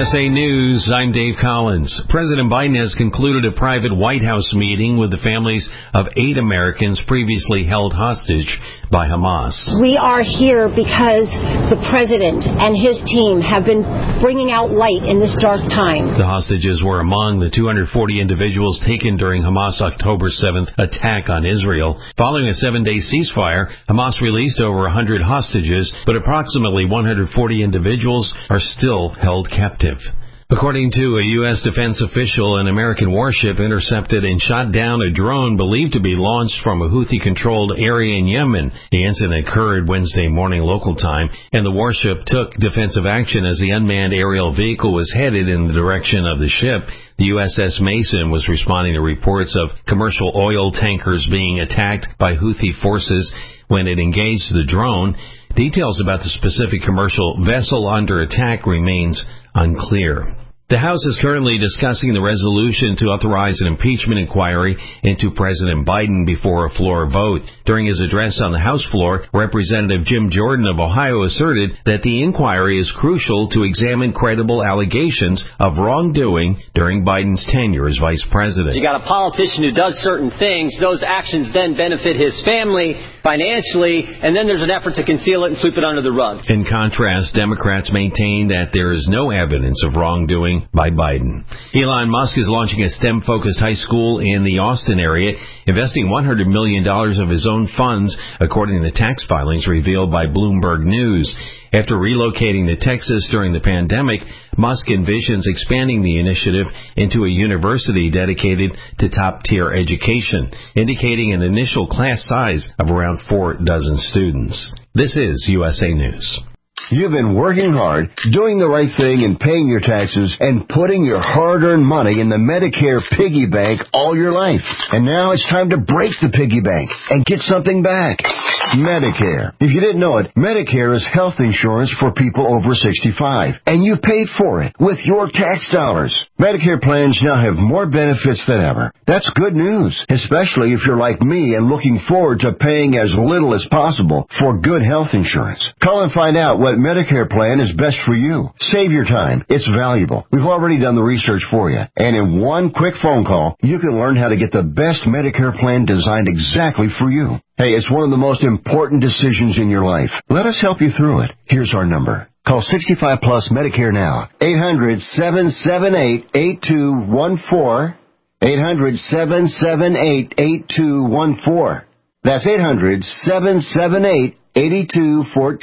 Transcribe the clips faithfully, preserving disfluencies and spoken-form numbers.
S A News, I'm Dave Collins. President Biden has concluded a private White House meeting with the families of eight Americans previously held hostage by Hamas. We are here because the president and his team have been bringing out light in this dark time. The hostages were among the two hundred forty individuals taken during Hamas' October seventh attack on Israel. Following a seven-day ceasefire, Hamas released over one hundred hostages, but approximately one hundred forty individuals are still held captive. According to a U S defense official, an American warship intercepted and shot down a drone believed to be launched from a Houthi-controlled area in Yemen. The incident occurred Wednesday morning local time, and the warship took defensive action as the unmanned aerial vehicle was headed in the direction of the ship. The U S S Mason was responding to reports of commercial oil tankers being attacked by Houthi forces when it engaged the drone. Details about the specific commercial vessel under attack remains unclear. The House is currently discussing the resolution to authorize an impeachment inquiry into President Biden before a floor vote. During his address on the House floor, Representative Jim Jordan of Ohio asserted that the inquiry is crucial to examine credible allegations of wrongdoing during Biden's tenure as vice president. You got a politician who does certain things. Those actions then benefit his family financially, and then there's an effort to conceal it and sweep it under the rug. In contrast, Democrats maintain that there is no evidence of wrongdoing by Biden. Elon Musk is launching a STEM-focused high school in the Austin area, investing one hundred million dollars of his own funds, according to tax filings revealed by Bloomberg News. After relocating to Texas during the pandemic, Musk envisions expanding the initiative into a university dedicated to top-tier education, indicating an initial class size of around four dozen students. This is U S A News. You've been working hard, doing the right thing and paying your taxes and putting your hard-earned money in the Medicare piggy bank all your life. And now it's time to break the piggy bank and get something back. Medicare. If you didn't know it, Medicare is health insurance for people over sixty-five. And you paid for it with your tax dollars. Medicare plans now have more benefits than ever. That's good news, especially if you're like me and looking forward to paying as little as possible for good health insurance. Call and find out what Medicare plan is best for you. Save your time. It's valuable. We've already done the research for you. And in one quick phone call, you can learn how to get the best Medicare plan designed exactly for you. Hey, it's one of the most important decisions in your life. Let us help you through it. Here's our number. Call sixty-five plus Medicare now. eight hundred, seven seven eight, eight two one four. eight hundred, seven seven eight, eight two one four. That's eight hundred, seven seven eight, eight two one four.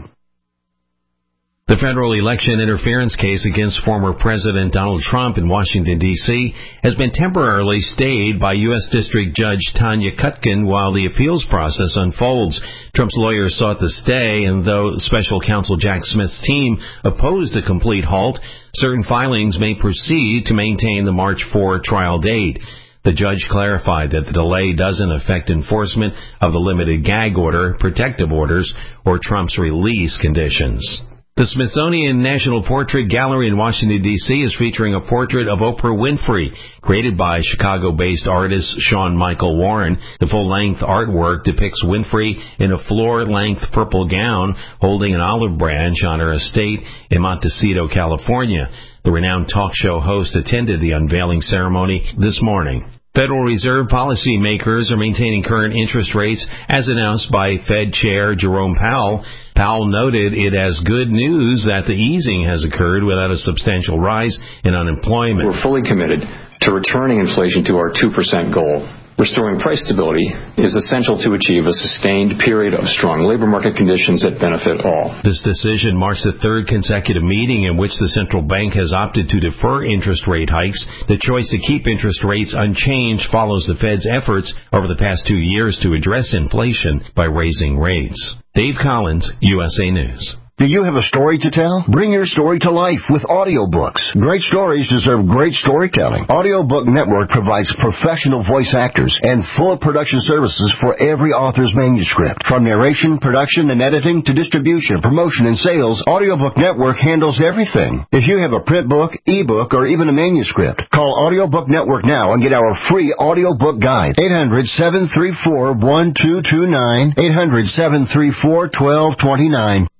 The federal election interference case against former President Donald Trump in Washington, D C has been temporarily stayed by U S District Judge Tanya Kutkin while the appeals process unfolds. Trump's lawyers sought the stay, and though special counsel Jack Smith's team opposed a complete halt, certain filings may proceed to maintain the March fourth trial date. The judge clarified that the delay doesn't affect enforcement of the limited gag order, protective orders, or Trump's release conditions. The Smithsonian National Portrait Gallery in Washington, D C is featuring a portrait of Oprah Winfrey, created by Chicago-based artist Sean Michael Warren. The full-length artwork depicts Winfrey in a floor-length purple gown holding an olive branch on her estate in Montecito, California. The renowned talk show host attended the unveiling ceremony this morning. Federal Reserve policymakers are maintaining current interest rates as announced by Fed Chair Jerome Powell. Powell noted it as good news that the easing has occurred without a substantial rise in unemployment. We're fully committed to returning inflation to our two percent goal. Restoring price stability is essential to achieve a sustained period of strong labor market conditions that benefit all. This decision marks the third consecutive meeting in which the central bank has opted to defer interest rate hikes. The choice to keep interest rates unchanged follows the Fed's efforts over the past two years to address inflation by raising rates. Dave Collins, U S A News. Do you have a story to tell? Bring your story to life with audiobooks. Great stories deserve great storytelling. Audiobook Network provides professional voice actors and full production services for every author's manuscript. From narration, production, and editing to distribution, promotion, and sales, Audiobook Network handles everything. If you have a print book, ebook, or even a manuscript, call Audiobook Network now and get our free audiobook guide. eight hundred, seven three four, one two two nine. eight hundred, seven three four, one two two nine.